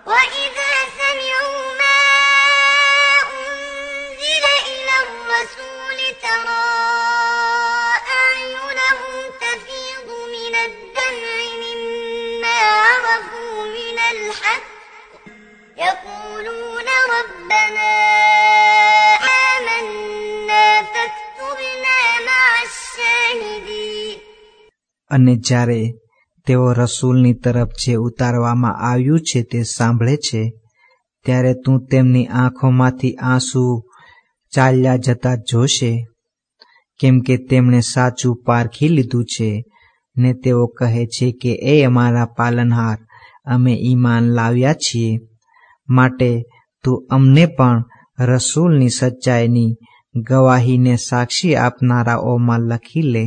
وَإِذَا سَمِعُوا مَا أُنزِلَ إِلَى الرَّسُولِ تَرَىٰ أَعْيُنَهُمْ تَفِيضُ مِنَ الدَّمْعِ مِمَّا عَرَفُوا مِنَ الْحَقِّ يَقُولُونَ رَبَّنَا آمَنَّا فَاكْتُبْنَا مَعَ الشَّاهِدِينَ. અને જ્યારે તેઓ રસૂલની તરફ જે ઉતારવામાં આવ્યું છે તે સાંભળે છે ત્યારે તું તેમની આંખોમાંથી આંસુ ચાલ્યા જતા જોશે, કેમ કે તેમણે સાચું પારખી લીધું છે ને તેઓ કહે છે કે એ અમારા પાલનહાર, અમે ઈમાન લાવ્યા છીએ, માટે તું અમને પણ રસૂલની સચ્ચાઈની ગવાહીને સાક્ષી આપનારાઓમાં લખી લે.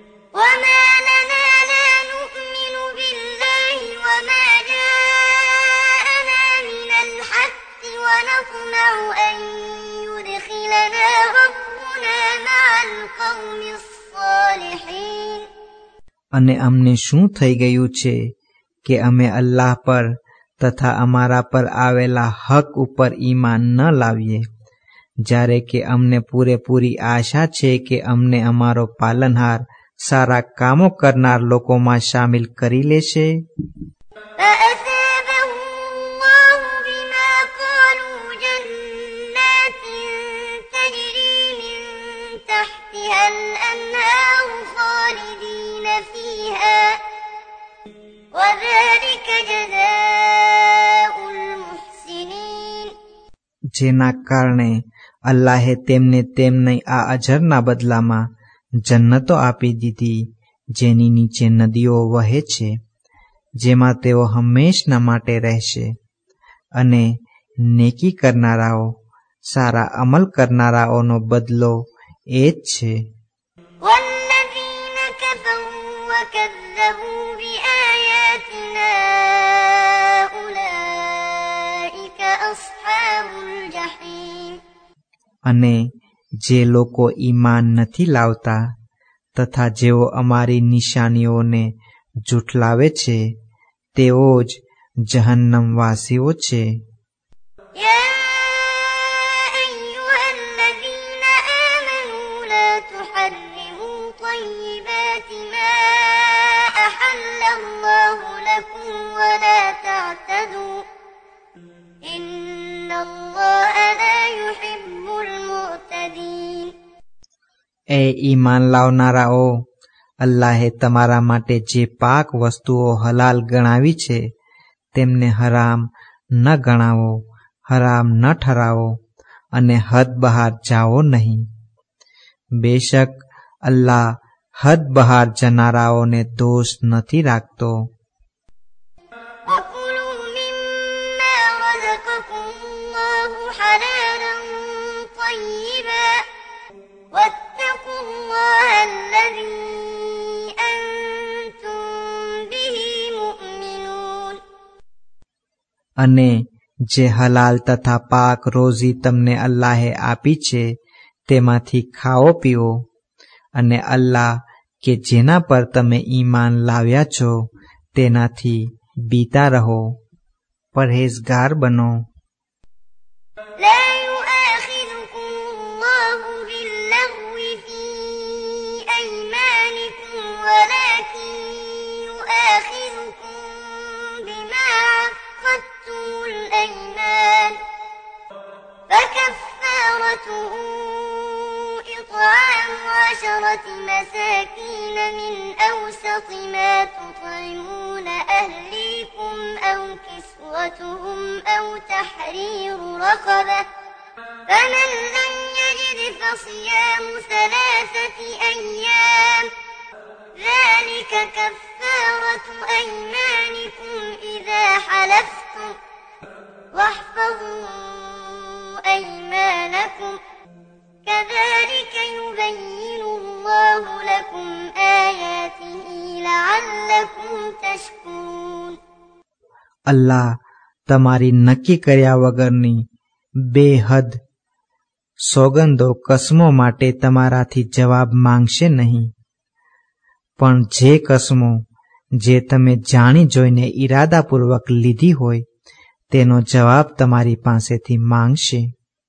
અને અમને શું થઈ ગયું છે કે અમે અલ્લાહ પર તથા અમારા પર આવેલા હક ઉપર ઈમાન ન લાવીએ, જ્યારે કે અમને પૂરેપૂરી આશા છે કે અમને અમારો પાલનહાર સારા કામો કરનાર લોકોમાં શામિલ કરી લેશે. જેના કારણે અલ્લાહે તેમને તેમની આ અજરના બદલામાં જન્નતો આપી દીધી, જેની નીચે નદીઓ વહે છે, જેમાં તેઓ હંમેશના માટે રહેશે. અને નેકી કરનારાઓ, સારા અમલ કરનારાઓનો બદલો એ જ છે. અને જે લોકો ઈમાન નથી લાવતા તથા જેઓ અમારી નિશાનીઓને જુઠલાવે છે તેઓ જ જહન્નમવાસીઓ છે. એ ઈમાન લાવનારાઓ, અલ્લાહે તમારા માટે જે પાક વસ્તુઓ હલાલ ગણાવી છે તેમને હરામ ન ગણાવો, હરામ ન ઠરાવો અને હદ બહાર જાઓ નહીં. બેશક અલ્લાહ હદ બહાર જનારાઓને દોષ નથી રાખતો. અને જે હલાલ તથા પાક રોઝી તમને અલ્લાહે આપી છે તેમાંથી ખાઓ પીઓ, અને અલ્લાહ કે જેના પર તમે ઈમાન લાવ્યા છો તેનાથી બીતા રહો, પરહેઝગાર બનો. مساكين من أوسط ما تطعمون أهليكم أو كسوتهم أو تحرير رقبة، فمن لم يجد فصيام 3 أيام، ذلك كفارة أيمانكم إذا حلفتم، واحفظوا أيمانكم، كذلك يبين الله لكم آياته لعلكم تشكرون. અલ્લાહ તમારી નક્કી કર્યા વગરની બેહદ સોગંદો કસમો માટે તમારાથી જવાબ માંગશે નહીં, પણ જે કસમો જે તમે જાણી જોઈને ઈરાદાપૂર્વક લીધી હોય તેનો જવાબ તમારી પાસેથી માંગશે.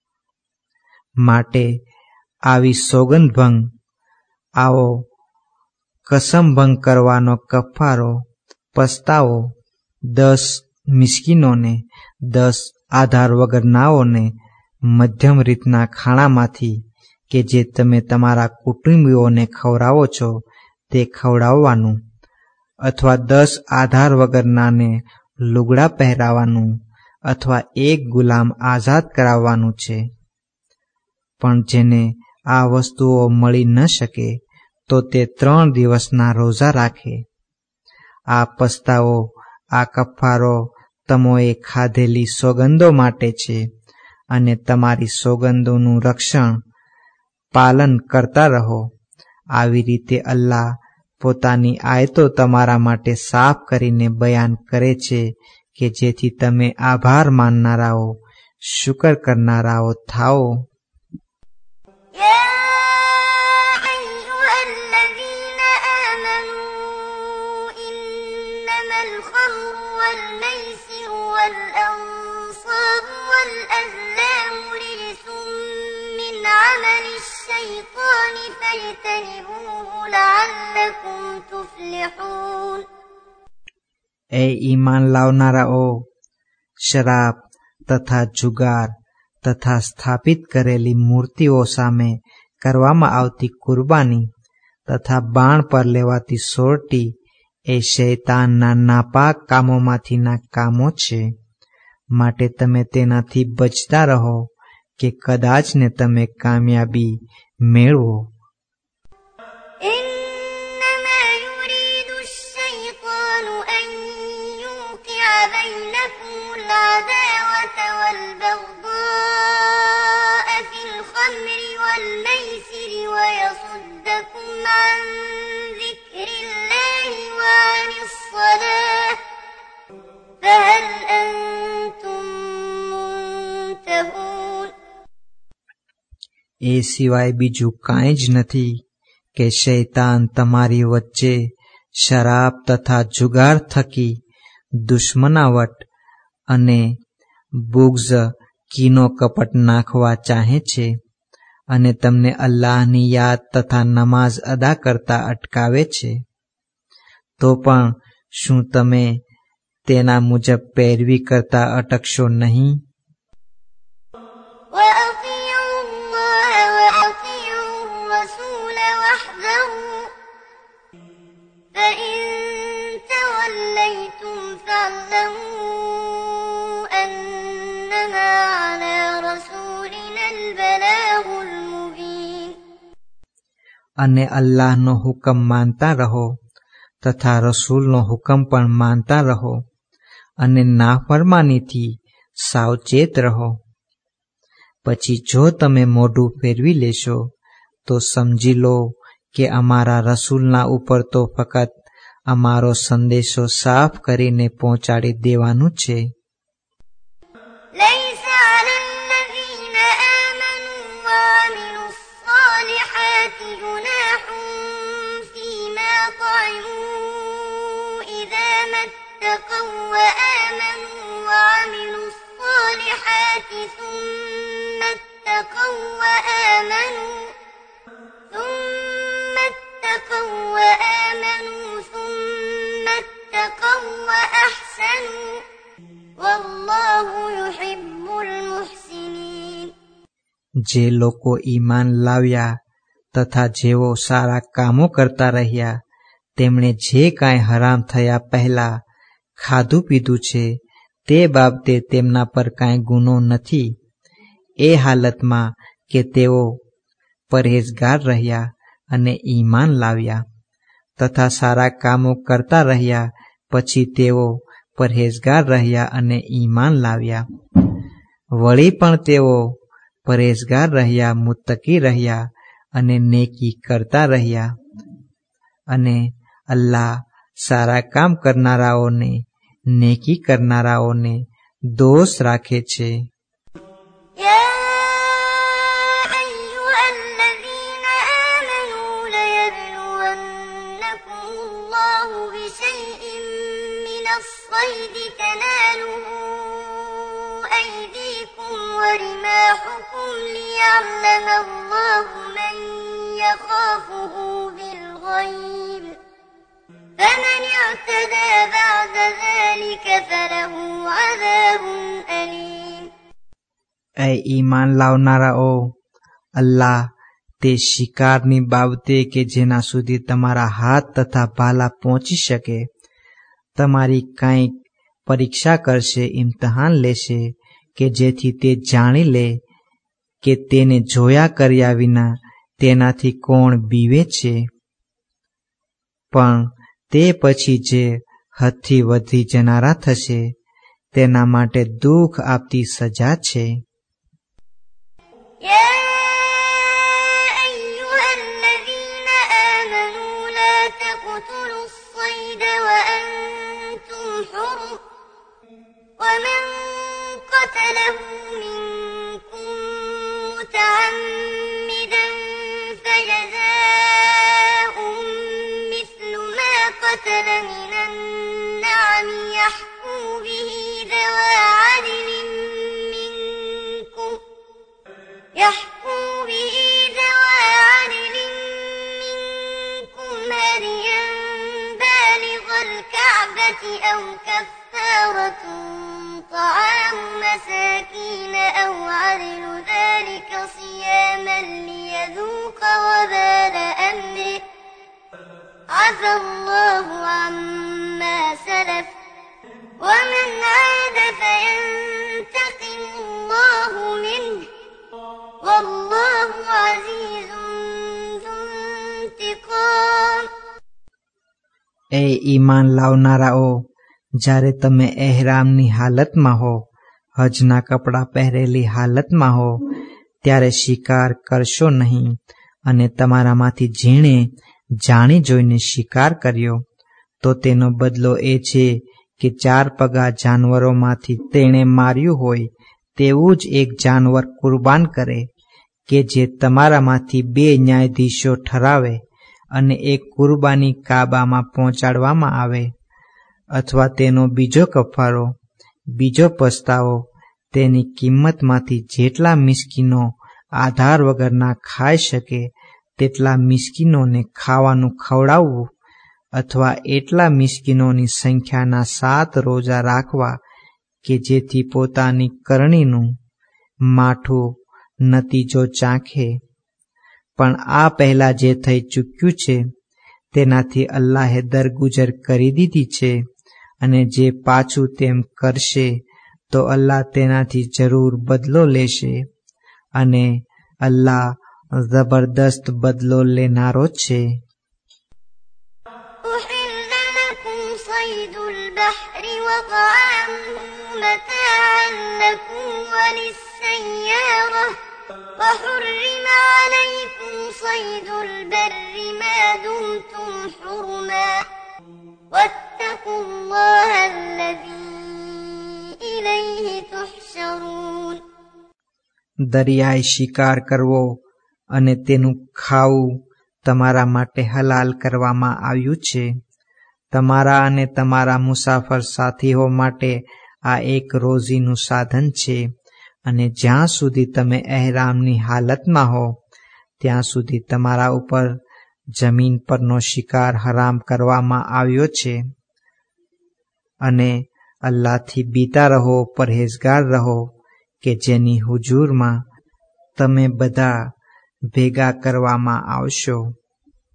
માટે આવી સોગંદભંગ, આવો કસમભંગ કરવાનો કફારો, પસ્તાવો 10 મિસ્કીનોને, 10 આધાર વગરનાઓને મધ્યમ રીતના ખાણામાંથી કે જે તમે તમારા કુટુંબીઓને ખવડાવો છો તે ખવડાવવાનું, અથવા 10 આધાર વગરનાને લુગડા પહેરાવાનું, અથવા એક ગુલામ આઝાદ કરાવવાનું છે. પણ જેને આ વસ્તુઓ મળી ન શકે તો તે 3 દિવસના રોઝા રાખે. આ પસ્તાવો, આ કફારો તમોએ ખાધેલી સોગંદો માટે છે, અને તમારી સોગંદોનું રક્ષણ પાલન કરતા રહો. આવી રીતે અલ્લાહ પોતાની આયતો તમારા માટે સાફ કરીને બયાન કરે છે કે જેથી તમે આભાર માનનારાઓ, શુકર કરનારાઓ થાઓ. والأنصاب والأزلام رجس من عمل الشيطان فاجتنبوه لعلكم تفلحون. એ ઈમાન લાવનારાઓ, શરાબ તથા જુગાર તથા સ્થાપિત કરેલી મૂર્તિઓ સામે કરવામાં આવતી કુરબાની તથા બાણ પર લેવાતી સોરટી એ શૈતાનના નાપાક કામોમાંથીના કામો છે. માટે તમે તેનાથી બચતા રહો કે કદાચ ને તમે કામયાબી મેળવો. એ સિવાય બીજું કાંઈ જ નથી કે શૈતાન તમારી વચ્ચે શરાબ તથા જુગાર થકી દુશ્મનાવટ અને બુગ્ઝ, કીનો કપટ નાખવા ચાહે છે, અને તમને અલ્લાહની યાદ તથા નમાઝ અદા કરતા અટકાવે છે. તો પણ શું તમે તેના મુજબ પેરવી કરતા અટકશો નહીં? અને અલ્લાહનો હુકમ માનતા રહો તથા રસૂલનો હુકમ પણ માનતા રહો, અને નાફરમાનીથી સાવચેત રહો. પછી જો તમે મોઢું ફેરવી લેશો તો સમજી લો કે અમારા રસૂલના ઉપર તો ફક્ત અમારો સંદેશો સાફ કરીને પહોંચાડી દેવાનું છે. જે લોકો ઈમાન લાવ્યા તથા જેઓ સારા કામો કરતા રહ્યા, તેમણે જે કાંઈ હરામ થયા પહેલા ખાધું પીધું છે તે બાબતે તેમના પર કાંઈ ગુનો નથી, એ હાલતમાં કે તેઓ પરહેઝગાર રહ્યા અને ઈમાન લાવ્યા તથા સારા કામો કરતા રહ્યા. પછી તેઓ પરહેઝગાર રહ્યા અને ઈમાન લાવ્યા. વળી પણ તેઓ પરહેઝગાર રહ્યા, મુત્તકી રહ્યા અને નેકી કરતા રહ્યા. અને અલ્લાહ સારા કામ કરનારાઓને, નેકી કરનારાઓને દોસ્ત રાખે છે. ليعلم الله من يخافه بالغيب فمن اعتدى بعد ذلك فله عذاب أليم. એ ઈમાન લાવનારાઓ, અલ્લાહ તે શિકારની બાબતે કે જેના સુધી તમારા હાથ તથા ભાલા પહોંચી શકે તમારી કંઈક પરીક્ષા કરશે, ઇમ્તહાન લેશે કે જેથી તે જાણી લે કે તેને જોયા કર્યા વિના તેનાથી કોણ બીવે છે. પણ તે પછી જે હદથી વધી જનારા થશે તેના માટે દુઃખ આપતી સજા છે. ومن قتله منكم متعمدا فجزاء مثل ما قتل من النعم يحكم به ذوى عدل منكم هديا بالغ الكعبة أو كفارة طعام مساكين أو عدل ذلك صياما ليذوق وبال أمره عفى الله عما سلف ومن عاد فينتقم الله منه والله عزيز ذو انتقام. એ ઈમાન લાવનારાઓ, જ્યારે તમે એહરામની હાલતમાં હો, હજના કપડાં પહેરેલી હાલતમાં હો, ત્યારે શિકાર કરશો નહીં. અને તમારામાંથી જેણે જાણી જોઈને શિકાર કર્યો તો તેનો બદલો એ છે કે 4 પગા જાનવરોમાંથી તેણે માર્યું હોય તેવું જ એક જાનવર કુરબાન કરે કે જે તમારામાંથી 2 ન્યાયાધીશો ઠરાવે અને એક કુરબાની કાબામાં પહોંચાડવામાં આવે. અથવા તેનો બીજો કફારો, બીજો પસ્તાવો તેની કિંમતમાંથી જેટલા મિસ્કીનો આધાર વગરના ખાઈ શકે તેટલા મિસ્કીનોને ખાવાનું ખવડાવવું, અથવા એટલા મિસ્કીનોની સંખ્યાના 7 રોજા રાખવા કે જેથી પોતાની કરણીનું માઠું નતીજો ચાખે. પણ આ પહેલા જે થઈ ચૂક્યું છે તેનાથી અલ્લાહે દરગુજર કરી દીધી છે, અને જે પાછું તેમ કરશે તો અલ્લાહ તેનાથી જરૂર બદલો લેશે, અને અલ્લાહ જબરદસ્ત બદલો લેનારો છે. أحل لكم صيد البحر وطعامه متاعا لكم وللسيارة وحرم عليكم صيد البر ما دمتم حرما واتقوا الله الذي إليه تحشرون. દરિયાઈ શિકાર કરવો અને તેનું ખાવું તમારા માટે હલાલ કરવામાં આવ્યું છે. તમારા અને તમારા મુસાફર સાથીઓ માટે આ એક રોજીનું સાધન છે, અને જ્યાં સુધી તમે એહરામની હાલતમાં હો ત્યાં સુધી તમારા ઉપર જમીન પરનો શિકાર હરામ કરવામાં આવ્યો છે. અને અલ્લાહથી બીતા રહો, પરહેઝગાર રહો કે જેની હુજૂરમાં તમે બધા ભેગા કરવામાં આવશો.